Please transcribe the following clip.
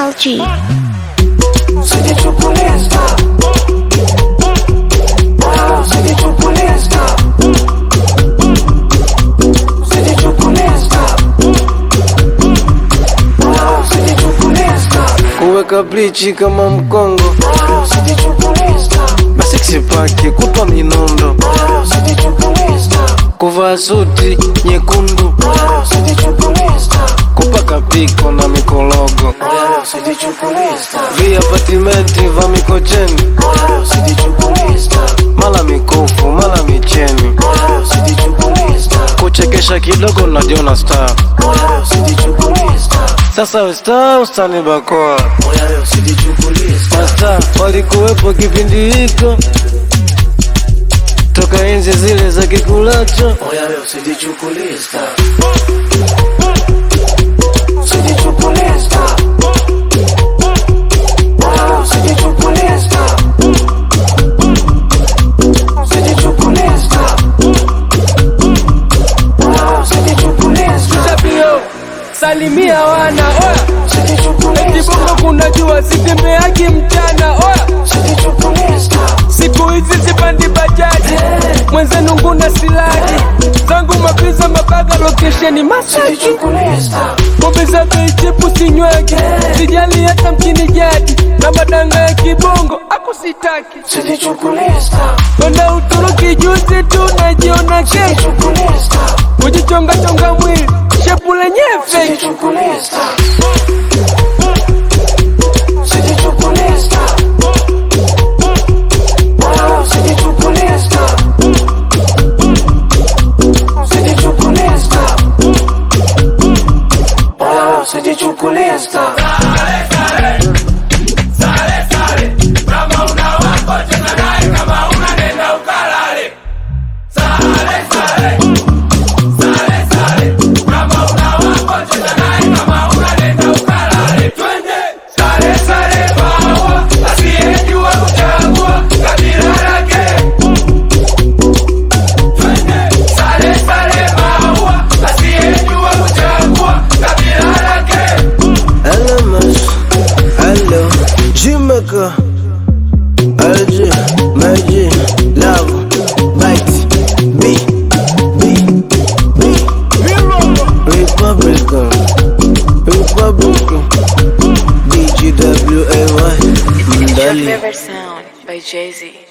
LG. Kuweka blichi kama mkongo, masiksi pake kupa minondo, kuvaa suti nyekundu, kupaka piko na mikologo, via patimenti va mikocheni, mala mikufu mala micheni, kuchekesha kidogo na Jona Star. Sasa westa ustani bakoa Masta walikuwepo kipindi hiko, toka enzi zile za kikulacho. Salimia wana oya, eti bongo kuna jua sitembeaki mchana oya, siku hizi sipandi bajaji, mwenzenu nguna silagi, zangu mapiza mabaga location Masaki, pombe za bei chipu sinyweki, sijali hata mkini jadi, na madanga ya kibongo ako sitaki, ona Uturuki juzi tu najiona kesho, kujichonga chonga mwili shepule nyefe. LG, Magic, Love, Bite, B, Republican, BGWAY, River Sound by Jay-Z.